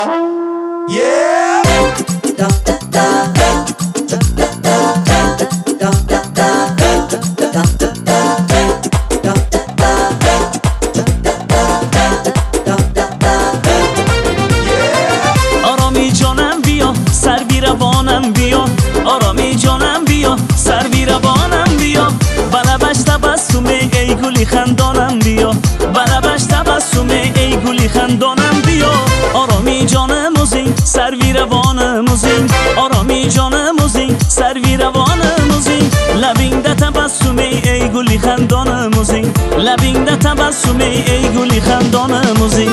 آرامی جانم بیا سر بی روانم بیا، آرامی جانم بیا سر بی روانم بیا، بلبش تبسم ای گلی خندانم بیا، بلبش تبسم ای گلی خندانم بیا. آرامی جانم موزین سر بی روانم موزین، آرامی جانم موزین سر بی روانم موزین، لبینده تبسم ای گلی خندانم موزین، لبینده تبسم ای گلی خندانم موزین.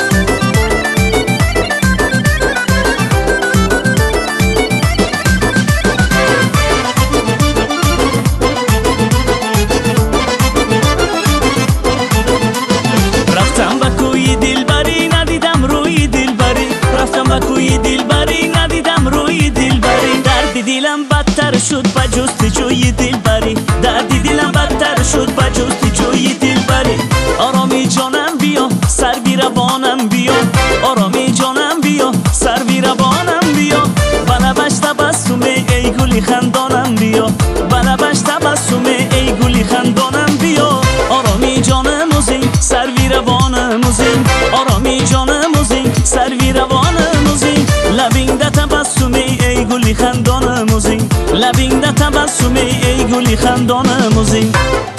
کوی دلبری ندیدم روی دلبری، درد دلم بدتر شد با جستجوی دلبری، درد دلم بدتر شد با جستجوی دلبری. آرامی جانم بیا سر بی روانم بیا، آرامی جانم بیا سر بی روانم بیا، بلبش تبسم ای گلی خندانم بیا، بلبش تبسم ای گلی خندانم بیا. آرامی جانم موزین سر بی روانم موزین، آرامی جانم موزین سر بی روانم موزین، لبینده تبسم ای گلی خندانم موزین، لبینده تبسم ای گلی خندانم موزین.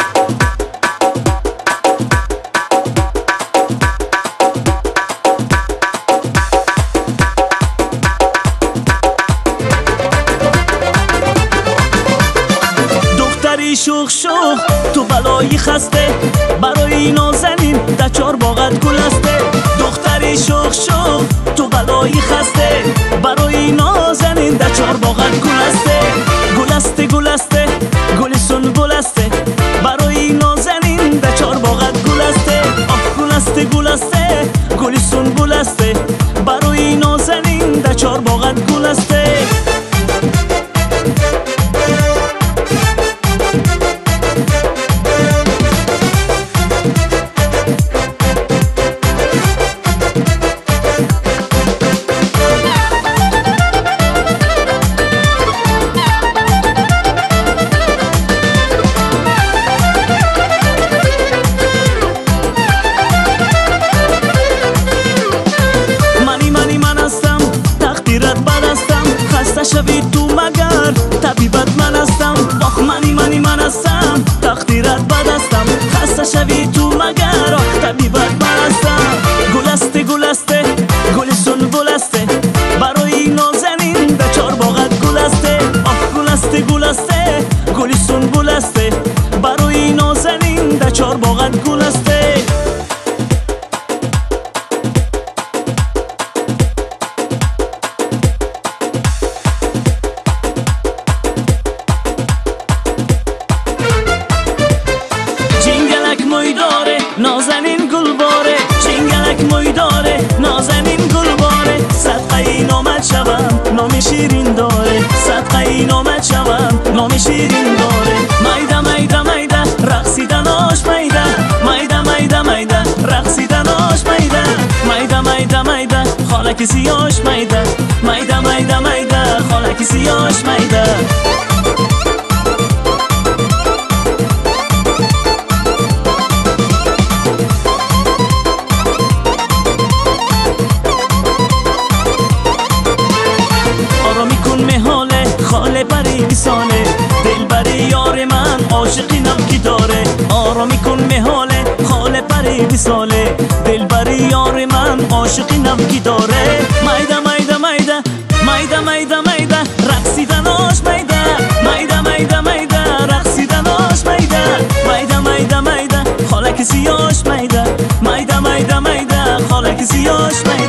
دختری شوخ شوخ تو بلایی خسته، برای نازنین در چار باغت گل استه، دختری شوخ شوخ تو بلایی خسته، برای نازنین در چار باغت گل استه، گل استه گل استه گل سنبل استه، برای نازنین در چار باغت گل استه، آه گل استه گل استه گل سنبل استه، برای نازنین در چار باغت گل استه. شوی تو مگر طبیبت من هستم، آخ منی من هستم تقدیرت بد هستم، خسته شوی تو مگر آخ طبیبت من هستم. گل استه گل استه گل سنبل استه، برای نازنین در چار باغت گل استه، آخ گل استه گل استه گل سنبل استه، برای نازنین در چار باغت گل استه. نازنین گل باره چنگلک موی داره، نازنین گل باره، صدقه این آمد شوم نام شیرین داره، صدقه این آمد شوم نام شیرین داره. میده میده میده رقصیدناش میده، میده میده میده رقصیدناش میده، میده میده میده خالک سیاش میده، میده میده میده خالک سیاش میده. خاله بری بیسانه دل بری یار من عاشقی نمکی داره، آرامی کن محاله خاله بری بیساله دل بری یار من عاشقی نمکی داره. میده میده میده میده میده میده رقصیدناش میده، میده میده میده رقصیدناش میده، میده میده میده خالک سیاش میده، میده میده میده خالک سیاش میده.